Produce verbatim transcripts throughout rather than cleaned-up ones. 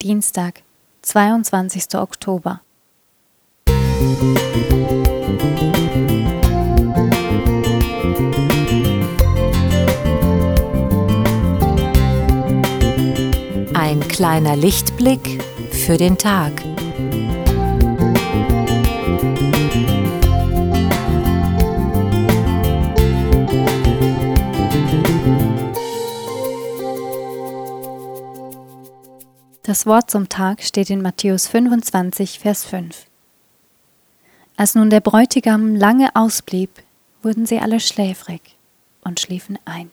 Dienstag, zweiundzwanzigster Oktober. Ein kleiner Lichtblick für den Tag. Das Wort zum Tag steht in Matthäus fünfundzwanzig, Vers fünf. Als nun der Bräutigam lange ausblieb, wurden sie alle schläfrig und schliefen ein.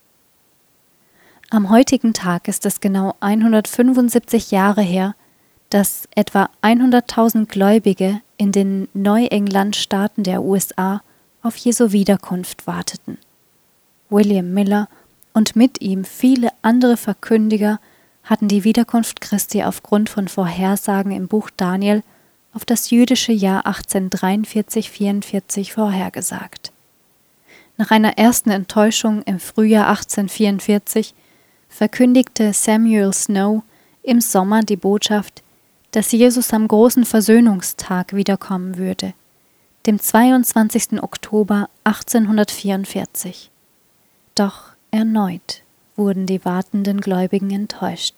Am heutigen Tag ist es genau hundertfünfundsiebzig Jahre her, dass etwa hunderttausend Gläubige in den Neuengland-Staaten der U S A auf Jesu Wiederkunft warteten. William Miller und mit ihm viele andere Verkündiger hatten die Wiederkunft Christi aufgrund von Vorhersagen im Buch Daniel auf das jüdische Jahr achtzehnhundertdreiundvierzig vierundvierzig vorhergesagt. Nach einer ersten Enttäuschung im Frühjahr achtzehnhundertvierundvierzig verkündigte Samuel Snow im Sommer die Botschaft, dass Jesus am großen Versöhnungstag wiederkommen würde, dem zweiundzwanzigsten Oktober achtzehnhundertvierundvierzig. Doch erneut wurden die wartenden Gläubigen enttäuscht.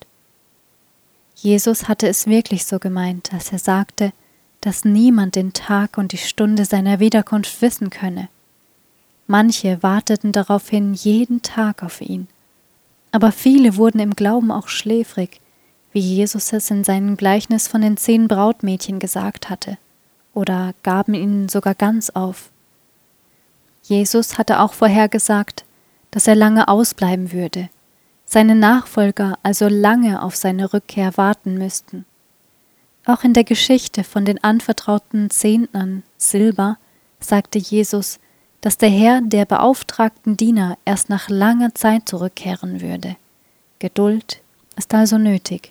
Jesus hatte es wirklich so gemeint, als er sagte, dass niemand den Tag und die Stunde seiner Wiederkunft wissen könne. Manche warteten daraufhin jeden Tag auf ihn, aber viele wurden im Glauben auch schläfrig, wie Jesus es in seinem Gleichnis von den zehn Brautmädchen gesagt hatte, oder gaben ihnen sogar ganz auf. Jesus hatte auch vorhergesagt, dass er lange ausbleiben würde, seine Nachfolger also lange auf seine Rückkehr warten müssten. Auch in der Geschichte von den anvertrauten Zehntnern Silber sagte Jesus, dass der Herr der beauftragten Diener erst nach langer Zeit zurückkehren würde. Geduld ist also nötig.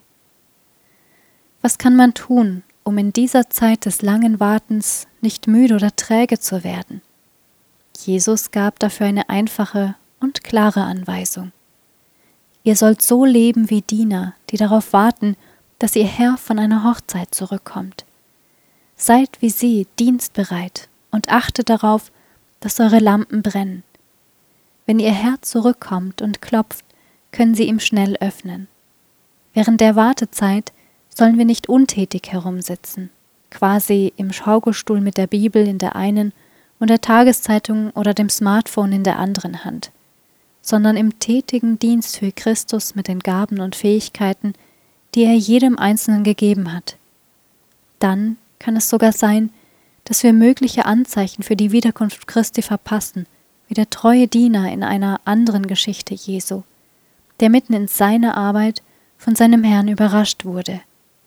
Was kann man tun, um in dieser Zeit des langen Wartens nicht müde oder träge zu werden? Jesus gab dafür eine einfache und klare Anweisung. Ihr sollt so leben wie Diener, die darauf warten, dass ihr Herr von einer Hochzeit zurückkommt. Seid wie sie dienstbereit und achtet darauf, dass eure Lampen brennen. Wenn ihr Herr zurückkommt und klopft, können sie ihm schnell öffnen. Während der Wartezeit sollen wir nicht untätig herumsitzen, quasi im Schaukelstuhl mit der Bibel in der einen und der Tageszeitung oder dem Smartphone in der anderen Hand, sondern im tätigen Dienst für Christus mit den Gaben und Fähigkeiten, die er jedem Einzelnen gegeben hat. Dann kann es sogar sein, dass wir mögliche Anzeichen für die Wiederkunft Christi verpassen, wie der treue Diener in einer anderen Geschichte Jesu, der mitten in seiner Arbeit von seinem Herrn überrascht wurde.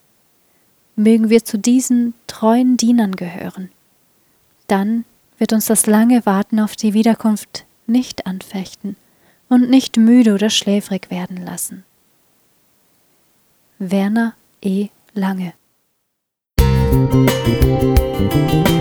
Mögen wir zu diesen treuen Dienern gehören. Dann wird uns das lange Warten auf die Wiederkunft nicht anfechten und nicht müde oder schläfrig werden lassen. Werner E. Lange.